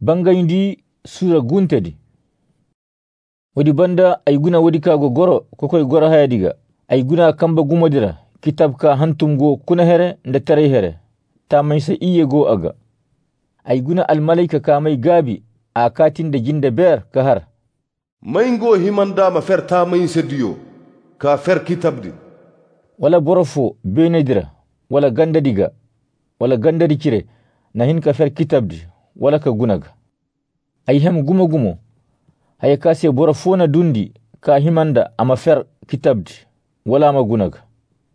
Bangayndi sura guntedi. Wadi banda ay guna wadi kago goro kokoy goro hayadiga. Ay guna kamba gumodira kitab ka hantumgo kuna here nda tare here. Ta maysa iye go aga. Ay guna almalaika ka may gabi a katin da jinda ber ka har. Maingo himanda ma fer ta mayin sediyo ka fer kitab di. Wala borofo benedira wala gandadiga wala gandadi kire na hin ka fer kitab di wala ka gunaga. Ay hem gumo gumo haya kase borofo na dundi ka himanda ama fer kitab di wala ma gunaga.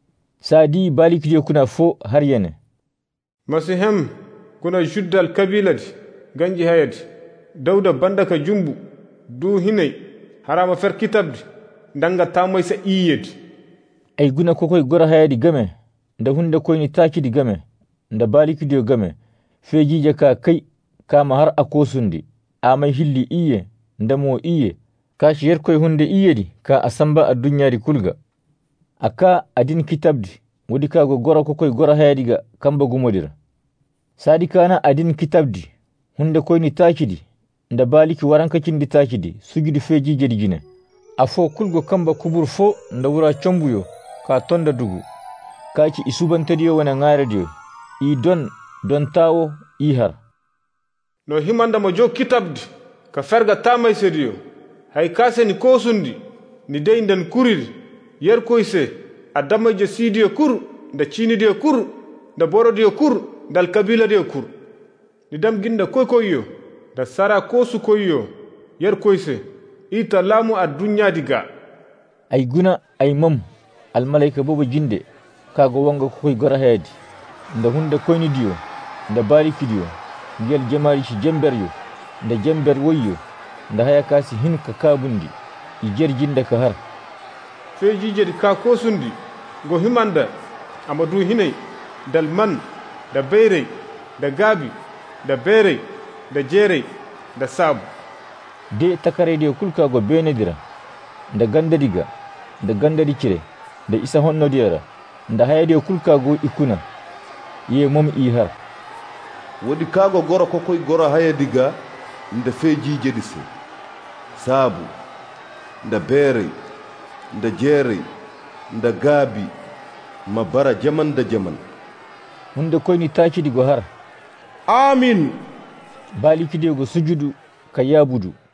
Sadi balik kuna fo har yene. Masihem kuna juddal kabiladi ganji hayadi dauda bandaka jumbu du hinay harama fer kitabdi danga tamoy sa iyedi. Ay guna kokoy gora hayadi game nda hunde koyni takidi game nda balikidio game fejije ka kai kama har akosundi amay hilli iye nda mo iye kashi yer koy hunde iyedi ka asamba a dunyari kulga aka adin kitabdi wodi kago gora kokoy gora hayadiga kamba gumodira. Sadi kana adin kitabdi hunde koyni takidi nda baliki waranka kindi takidi sugidi fejije digine afo kulgo kamba kubur fo nda wura chombuyo ka tonda dugu kaki isubantadiyo wana ngaradiyo I don tawo I har. No himanda mo jo kitabdi ka ferga tamay sediyo hay kase ni kosundi ni deyndan kurir yer koyse adama je sidiyo kur nda chini diyo kur nda boro diyo kur dal kabila diyo kur ni dam ginda koykoyo da sara kosu koyo yer koyse ita lamu a dunya diga. Ay guna ay mam almalaika bobo jinde kago wanga koy gora hayadi nda hunde koyni diyo nda bariki diyo ngel jamari ci jemberyo nda jember woyyo nda haya kasi hin ka kabundi I jer jinde ka har. Fejije di ka kosundi go himanda amadu hinay dal man da beyrey da gabi da beyrey da jerey da sabu. De takarede kulka go benedira nda gandadiga nda gandadi kire nda isa honno diyara nda hayade kulka go ikuna ye mom I har. Wodi kago goro kokoy goro hayadiga nda fejije dise sabu nda beerey nda jeerey nda gabi ma bara jaman da jaman. Hunde koyni takidi go har. Amin. Balikide go sujudu ka yabudu.